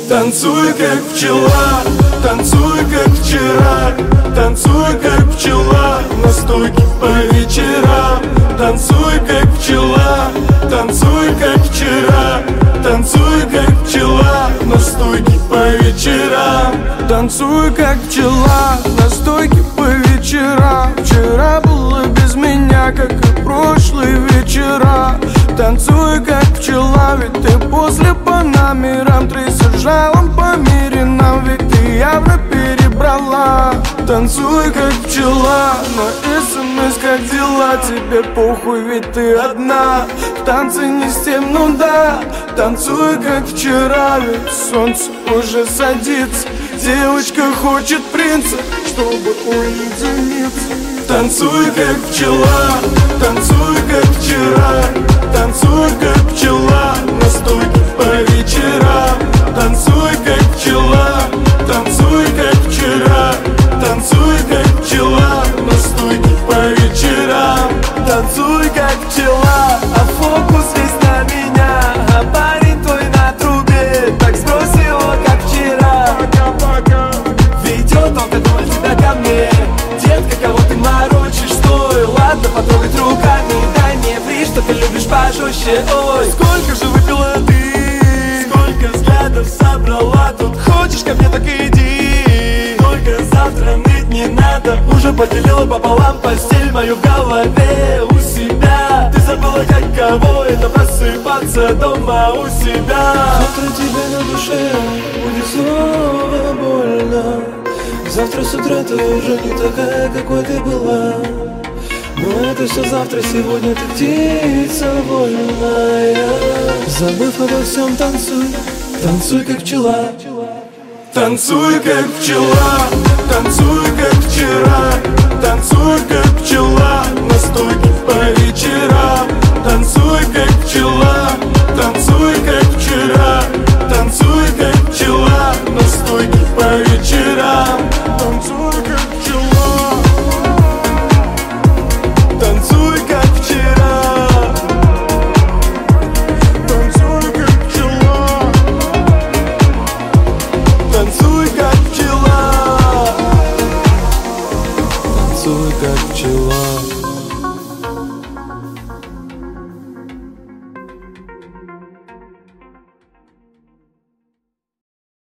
Танцуй, как пчела, танцуй, как вчера. Танцуй, как пчела, на стойке по вечерам. Танцуй, как пчела, танцуй, как вчера. Танцуй, как пчела, на стойке по вечерам. Танцуй, как пчела, на стойке по вечерам. Вчера было без меня, как и прошлые вечера. Танцуй, как пчела, ведь ты после по номерам. Трясешь жалом по мире нам, ведь ты явно перебрала. Танцуй, как пчела, на СМС, как дела. Тебе похуй, ведь ты одна. В танце не с тем, ну да. Танцуй, как вчера, ведь солнце уже садится. Девочка хочет принца, чтобы уединиться. Танцуй, как пчела, танцуй, как вчера. Танцуй, как пчела, на стойке по вечерам. Танцуй, как пчела, танцуй, как вчера. Танцуй, как пчела, на стойке по вечерам. Танцуй, как пчела, а фокус весь на меня. А парень твой на трубе, так сбрось его, как вчера. Ведет он такой тебя ко мне. Детка, кого ты морочишь, стой. Ладно, потрогать руками, дай мне фри, что ты любишь пожестче. Ой, сколько же выпила ты, сколько взглядов собрала тут. Хочешь ко мне, так иди. Только завтра ныть не надо. Уже поделила пополам постель мою в голове у себя. Ты забыла, как кого это просыпаться дома у себя. Завтра тебе на душе будет снова больно. Завтра с утра ты уже не такая, какой ты была. Но это все завтра, сегодня ты птица вольная. Забыв обо всем, танцуй, танцуй, как пчела. Танцуй, как пчела, танцуй, как вчера. Танцуй, как пчела, на стойке по вечерам. Танцуй, как пчела, танцуй, как вчера.